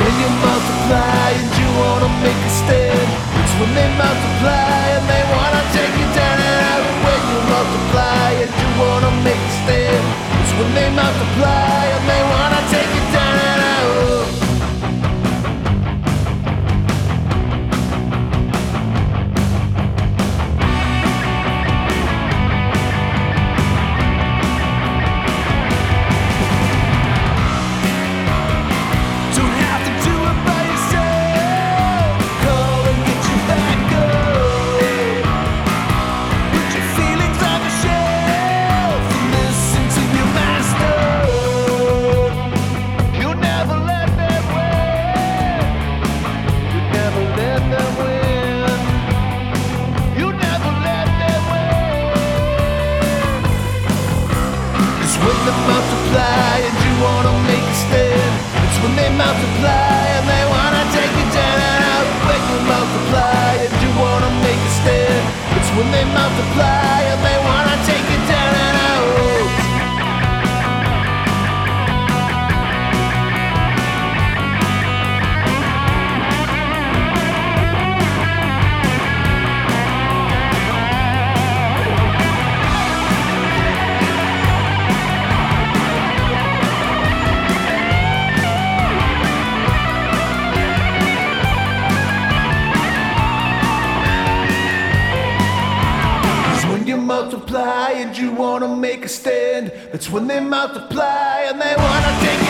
when you multiply and you wanna make a stand. It's when they multiply and they wanna take you down and out. When you multiply and you wanna make a stand. It's when they multiply and they wanna take you down and out. When they multiply and you wanna make a stand. It's when they multiply and they wanna take you down and out. When you multiply and you wanna make a stand. It's when they multiply and they wanna take you down and out. Multiply and you wanna make a stand. That's when they multiply and they wanna take